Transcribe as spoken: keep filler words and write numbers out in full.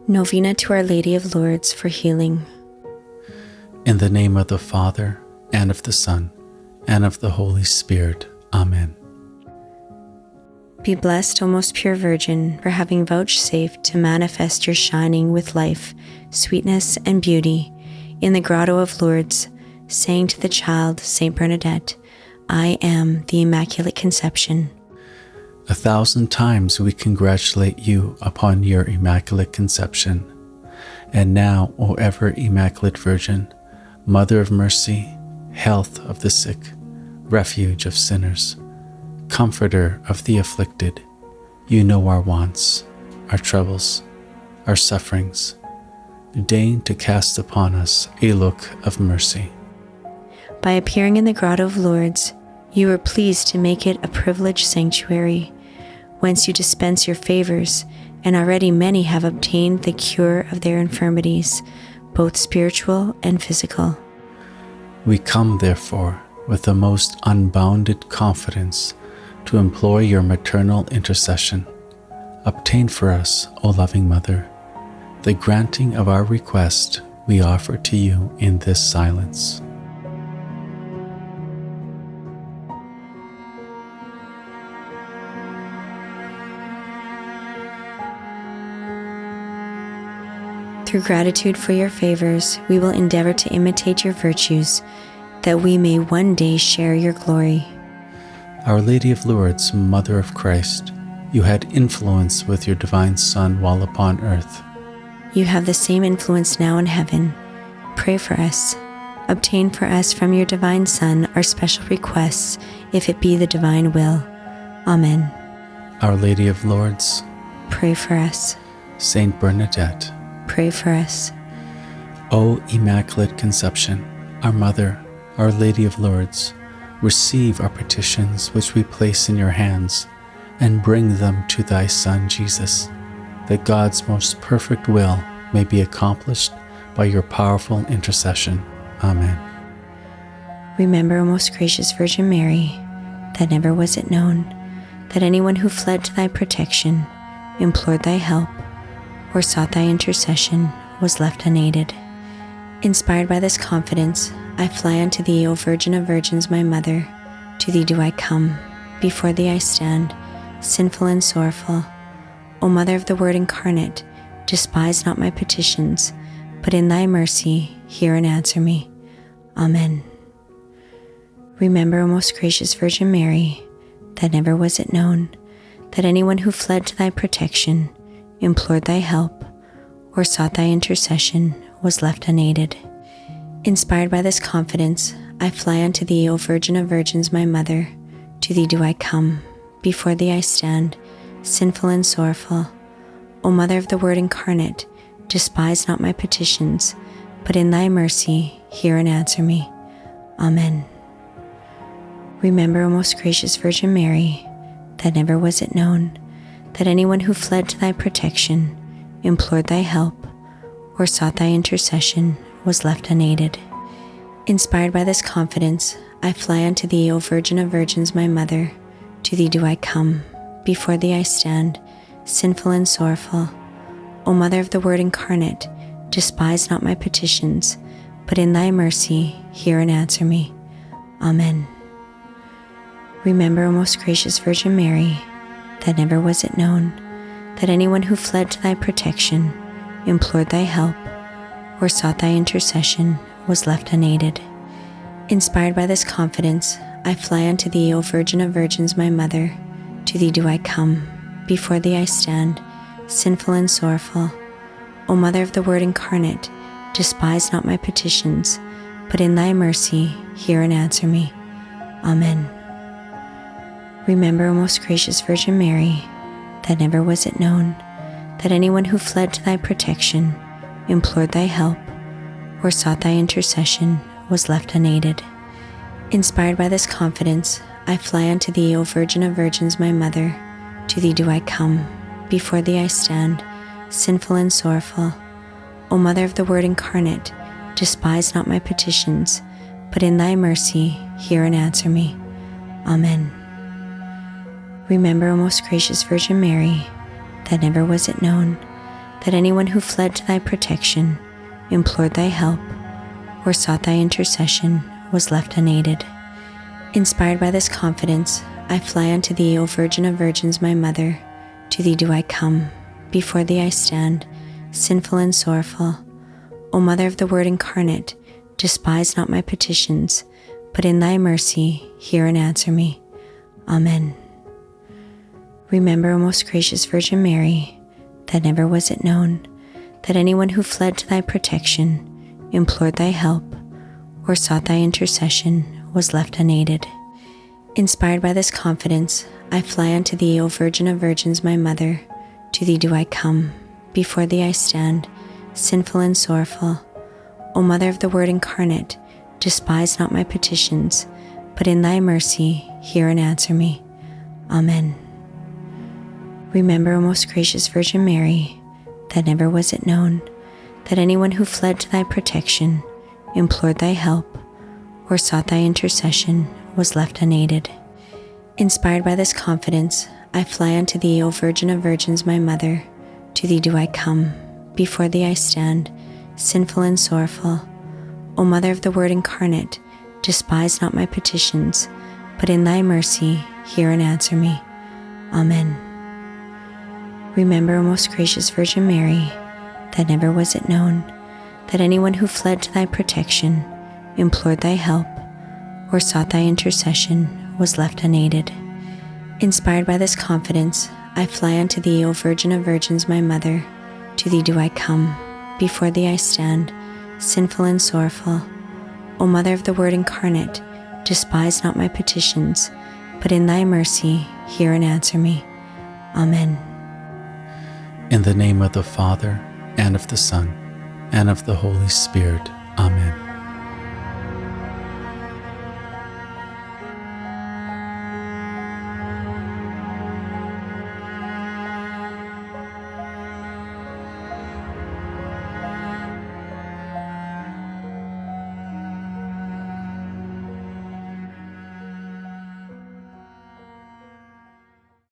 Novena to Our Lady of Lourdes for healing. In the name of the Father, and of the Son, and of the Holy Spirit. Amen. Be blessed, O most pure Virgin, for having vouchsafed to manifest your shining with life, sweetness, and beauty in the grotto of Lourdes, saying to the child, Saint Bernadette, I am the Immaculate Conception. A thousand times we congratulate you upon your Immaculate Conception. And now, O ever Immaculate Virgin, Mother of Mercy, Health of the sick, Refuge of sinners, Comforter of the afflicted, you know our wants, our troubles, our sufferings. Deign to cast upon us a look of mercy. By appearing in the grotto of Lourdes, you were pleased to make it a privileged sanctuary, whence you dispense your favors, and already many have obtained the cure of their infirmities, both spiritual and physical. We come, therefore, with the most unbounded confidence to implore your maternal intercession. Obtain for us, O loving Mother, the granting of our request we offer to you in this silence. Through gratitude for your favors, we will endeavor to imitate your virtues, that we may one day share your glory. Our Lady of Lourdes, Mother of Christ, you had influence with your divine Son while upon earth. You have the same influence now in heaven. Pray for us. Obtain for us from your divine Son our special requests, if it be the divine will. Amen. Our Lady of Lourdes, pray for us. Saint Bernadette, pray for us. O Immaculate Conception, our Mother, Our Lady of Lourdes, receive our petitions which we place in your hands, and bring them to thy Son Jesus, that God's most perfect will may be accomplished by your powerful intercession. Amen. Remember, O most gracious Virgin Mary, that never was it known that anyone who fled to thy protection, implored thy help, or sought thy intercession was left unaided. Inspired by this confidence, I fly unto thee, O Virgin of Virgins, my Mother. To thee do I come, before thee I stand, sinful and sorrowful. O Mother of the Word incarnate, despise not my petitions, but in thy mercy hear and answer me. Amen. Remember, O most gracious Virgin Mary, that never was it known that anyone who fled to thy protection, implored thy help, or sought thy intercession was left unaided. Inspired by this confidence, I fly unto thee, O Virgin of Virgins, my Mother. To thee do I come, before thee I stand, sinful and sorrowful. O Mother of the Word incarnate, despise not my petitions, but in thy mercy hear and answer me. Amen. Remember, O most gracious Virgin Mary, that never was it known that anyone who fled to thy protection, implored thy help, or sought thy intercession was left unaided. Inspired by this confidence, I fly unto thee, O Virgin of Virgins, my Mother. To thee do I come, before thee I stand, sinful and sorrowful. O Mother of the Word incarnate, despise not my petitions, but in thy mercy hear and answer me. Amen. Remember, O most gracious Virgin Mary, that never was it known that anyone who fled to thy protection, implored thy help, or sought thy intercession was left unaided. Inspired by this confidence, I fly unto thee, O Virgin of Virgins, my Mother. To thee do I come, before thee I stand, sinful and sorrowful. O Mother of the Word incarnate, despise not my petitions, but in thy mercy hear and answer me. Amen. Remember, O most gracious Virgin Mary, that never was it known that anyone who fled to thy protection, implored thy help, or sought thy intercession was left unaided. Inspired by this confidence, I fly unto thee, O Virgin of Virgins, my Mother. To thee do I come, before thee I stand, sinful and sorrowful. O Mother of the Word incarnate, despise not my petitions, but in thy mercy hear and answer me. Amen. Remember, O most gracious Virgin Mary, that never was it known that anyone who fled to thy protection, implored thy help, or sought thy intercession was left unaided. Inspired by this confidence, I fly unto thee, O Virgin of Virgins, my Mother. To thee do I come, before thee I stand, sinful and sorrowful. O Mother of the Word incarnate, despise not my petitions, but in thy mercy hear and answer me. Amen. Remember, O most gracious Virgin Mary, that never was it known that anyone who fled to thy protection, implored thy help, or sought thy intercession was left unaided. Inspired by this confidence, I fly unto thee, O Virgin of Virgins, my Mother. To thee do I come, before thee I stand, sinful and sorrowful. O Mother of the Word incarnate, despise not my petitions, but in thy mercy hear and answer me. Amen. Remember, O most gracious Virgin Mary, that never was it known that anyone who fled to thy protection, implored thy help, or sought thy intercession was left unaided. Inspired by this confidence, I fly unto thee, O Virgin of Virgins, my Mother. To thee do I come, before thee I stand, sinful and sorrowful. O Mother of the Word incarnate, despise not my petitions, but in thy mercy hear and answer me. Amen. Remember, O most gracious Virgin Mary, that never was it known that anyone who fled to thy protection, implored thy help, or sought thy intercession was left unaided. Inspired by this confidence, I fly unto thee, O Virgin of Virgins, my Mother. To thee do I come, before thee I stand, sinful and sorrowful. O Mother of the Word incarnate, despise not my petitions, but in thy mercy hear and answer me. Amen. In the name of the Father, and of the Son, and of the Holy Spirit. Amen.